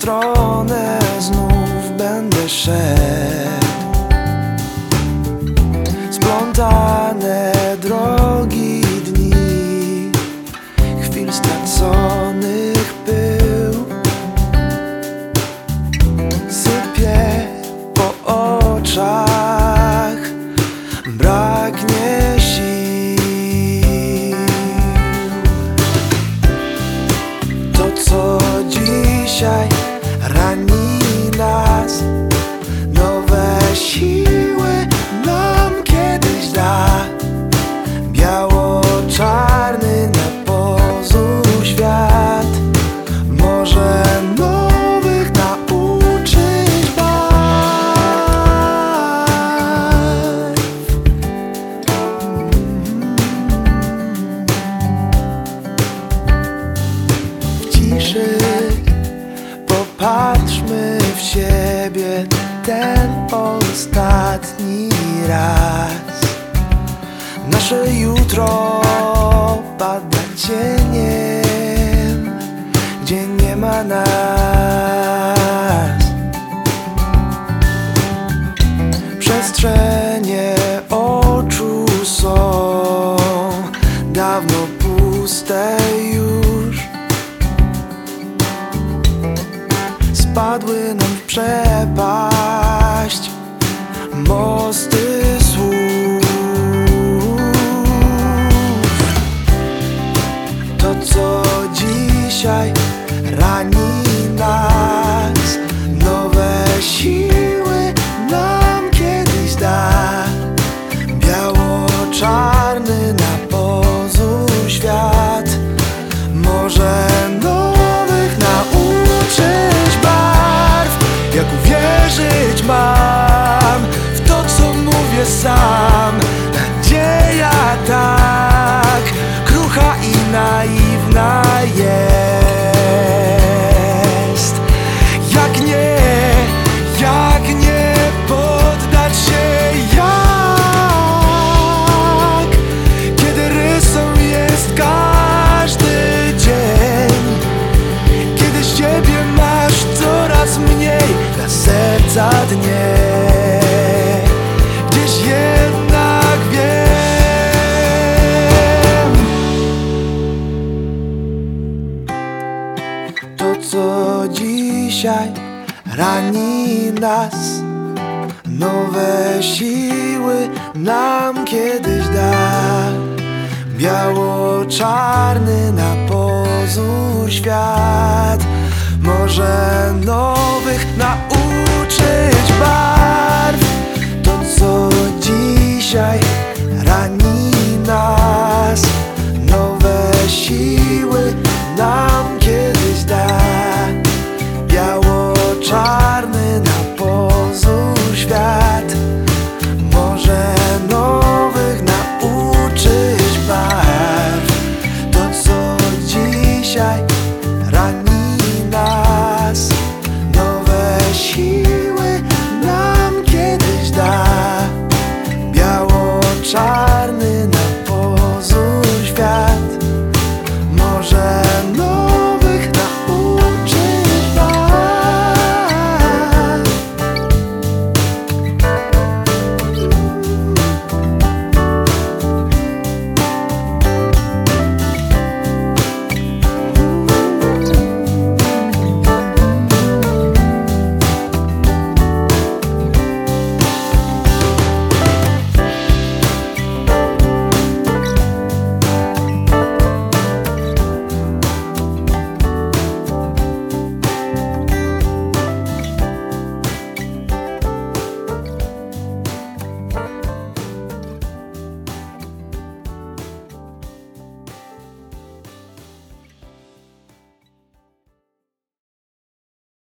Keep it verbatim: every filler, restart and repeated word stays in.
stronę znów będę szedł. Splątane drogi dni, chwil straconych pył, sypie po oczach, braknie sił. To, co dzisiaj rani nas, nowe siły nam kiedyś da. Biało-czarny na pozór świat może nowych nauczyć barw. W ciszy popatrzmy w siebie ten ostatni raz. Nasze jutro pada cieniem, gdzie nie ma nas. Przestrzenie oczu są dawno puste już. Spadły nam w przepaść mosty słów. To, co dzisiaj rani nas, nowe siły nam kiedyś da. Biało-czarny na pozór świat może nowych nauczyć barw. Jak uwierzyć mam w to, co mówię sam? Nadzieja tak krucha i naiwna jest. Jak nie, jak nie poddać się, jak kiedy rysą jest każdy dzień, kiedy z ciebie masz coraz mniej, dla serca dnie. Gdzieś jednak wiem, to, co dzisiaj rani nas, nowe siły nam kiedyś da. Biało-czarny na pozór świat może nowych nauczyć barw. To, co dzisiaj